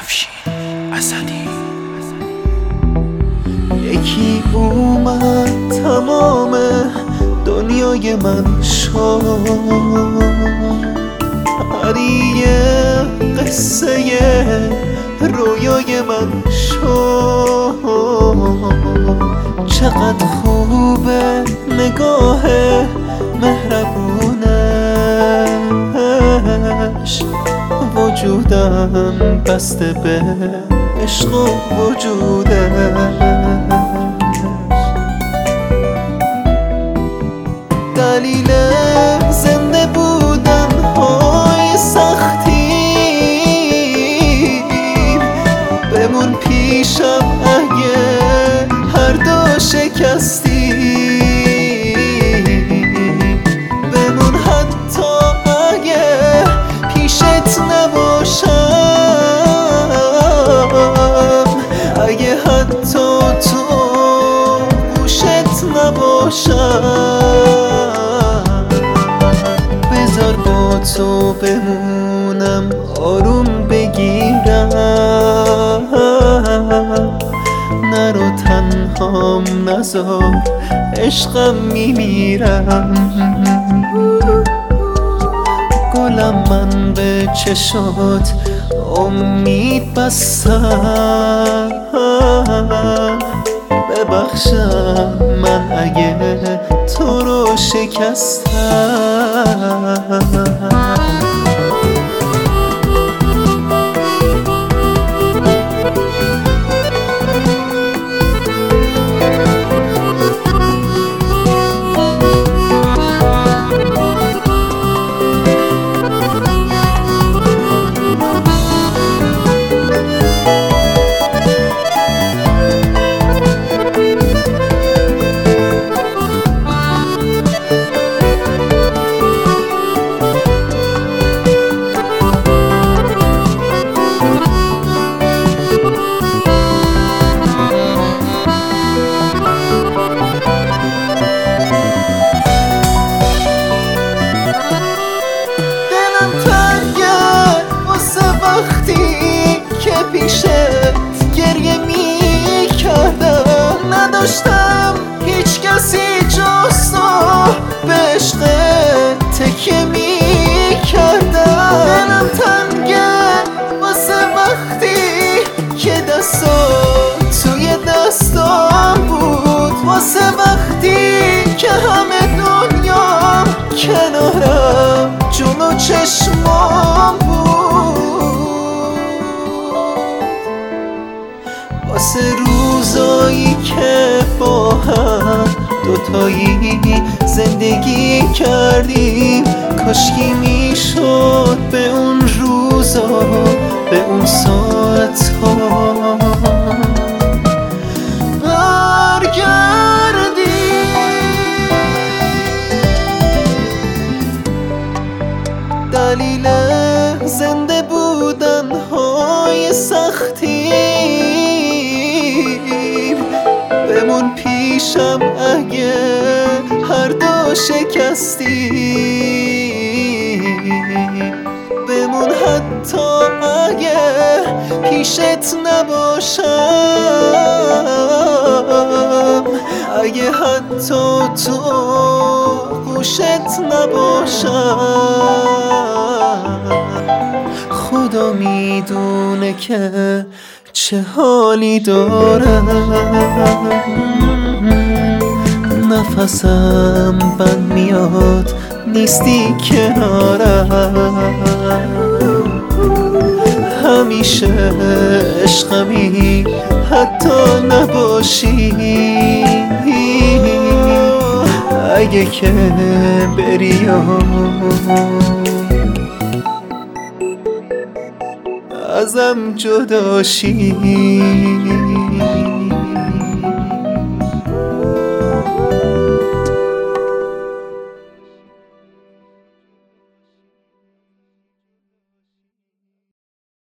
افشین اسدی. یکی اومد تمام دنیای من شد، هریه قصه رویای من شد. چقدر خوبه نگاه مهربونش، وجودم بسته به عشق و وجودش. دلیل زنده بودن های سختی بمون پیشم اگه هر دو شکستی، بمون حتی اگه پیشت نباشم، اگه حتی تو گوشت نباشم. بذار با تو بمونم آروم بگیرم، نرو تنهام نذار عشقم میمیرم. گلم من به چشات امید بستم، ببخشم من اگه تو رو شکستم. وقتی که پیشت گریه می کردم، نداشتم هیچ کسی جز تو به عشقت تکیه می کردم. دلم تنگه واسه وقتی که دستات توی دستام بود، واسه وقتی که همه دنیا کنارم جلو چشمام بود، واسه روزایی که با هم دوتایی زندگی کردیم. کاشکی میشد به اون روزا، به اون ساعتها برگردیم. دلیل زنده بودن های سختی بمون پیشم اگه هر دو شکستی، بمون حتی اگه پیشت نباشم، اگه حتی تو گوشت نباشم. خدا میدونه که چه حالی دارم، نفسم بند میاد نیستی کنارم. همیشه عشقمی حتی نباشی، اگه که بری ازم جدا شی.